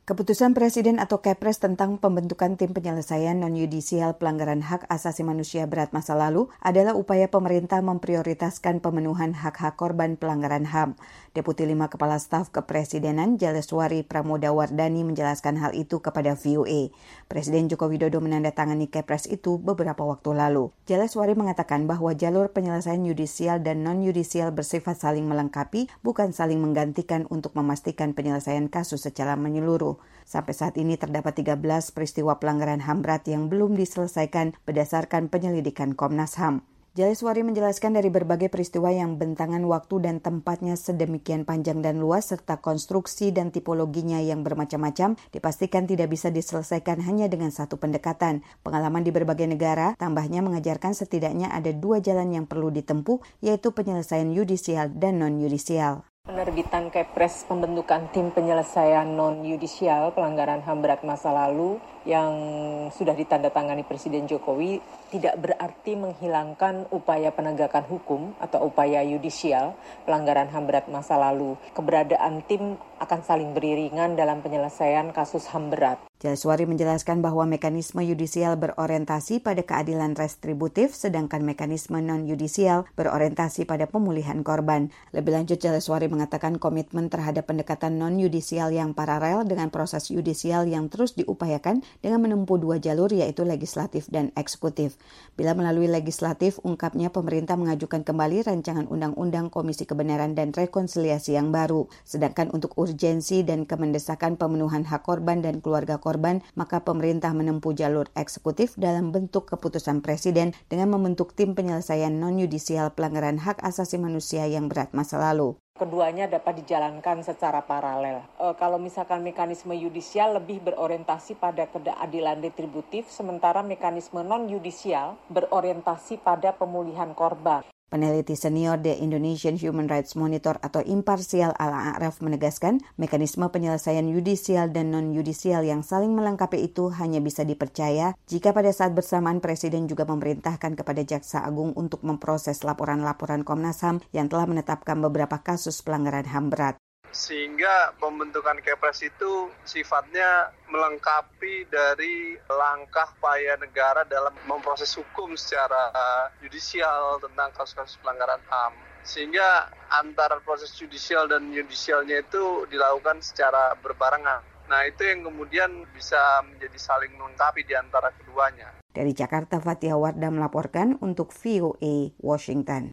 Keputusan Presiden atau Kepres tentang pembentukan tim penyelesaian non-yudisial pelanggaran hak asasi manusia berat masa lalu adalah upaya pemerintah memprioritaskan pemenuhan hak-hak korban pelanggaran HAM. Deputi 5 Kepala Staf Kepresidenan Jaleswari Pramodawardhani menjelaskan hal itu kepada VOA. Presiden Joko Widodo menandatangani Kepres itu beberapa waktu lalu. Jaleswari mengatakan bahwa jalur penyelesaian yudisial dan non-yudisial bersifat saling melengkapi, bukan saling menggantikan untuk memastikan penyelesaian kasus secara menyeluruh. Sampai saat ini terdapat 13 peristiwa pelanggaran HAM berat yang belum diselesaikan berdasarkan penyelidikan Komnas HAM. Jaleswari menjelaskan dari berbagai peristiwa yang bentangan waktu dan tempatnya sedemikian panjang dan luas serta konstruksi dan tipologinya yang bermacam-macam dipastikan tidak bisa diselesaikan hanya dengan satu pendekatan. Pengalaman di berbagai negara tambahnya mengajarkan setidaknya ada 2 jalan yang perlu ditempuh, yaitu penyelesaian yudisial dan non-yudisial. Penerbitan Kepres pembentukan tim penyelesaian non-yudisial pelanggaran HAM berat masa lalu yang sudah ditandatangani Presiden Jokowi tidak berarti menghilangkan upaya penegakan hukum atau upaya yudisial pelanggaran HAM berat masa lalu. Keberadaan tim akan saling beriringan dalam penyelesaian kasus HAM berat. Jaleswari menjelaskan bahwa mekanisme yudisial berorientasi pada keadilan restributif, sedangkan mekanisme non-yudisial berorientasi pada pemulihan korban. Lebih lanjut, Jaleswari mengatakan komitmen terhadap pendekatan non-yudisial yang paralel dengan proses yudisial yang terus diupayakan dengan menempuh 2 jalur, yaitu legislatif dan eksekutif. Bila melalui legislatif, ungkapnya pemerintah mengajukan kembali rancangan undang-undang Komisi Kebenaran dan Rekonsiliasi yang baru. Sedangkan untuk urgensi dan kemendesakan pemenuhan hak korban dan keluarga korban, maka pemerintah menempuh jalur eksekutif dalam bentuk keputusan Presiden dengan membentuk tim penyelesaian non-yudisial pelanggaran hak asasi manusia yang berat masa lalu. Keduanya dapat dijalankan secara paralel. Kalau misalkan mekanisme yudisial lebih berorientasi pada keadilan retributif, sementara mekanisme non-yudisial berorientasi pada pemulihan korban. Peneliti senior The Indonesian Human Rights Monitor atau Imparsial Al-A'raf menegaskan mekanisme penyelesaian yudisial dan non-yudisial yang saling melengkapi itu hanya bisa dipercaya jika pada saat bersamaan Presiden juga memerintahkan kepada Jaksa Agung untuk memproses laporan-laporan Komnas HAM yang telah menetapkan beberapa kasus pelanggaran HAM berat. Sehingga pembentukan Kepres itu sifatnya melengkapi dari langkah upaya negara dalam memproses hukum secara yudisial tentang kasus-kasus pelanggaran HAM. Sehingga antara proses yudisial dan yudisialnya itu dilakukan secara berbarengan. Nah, itu yang kemudian bisa menjadi saling melengkapi di antara keduanya. Dari Jakarta, Fathia Wardah melaporkan untuk VOA Washington.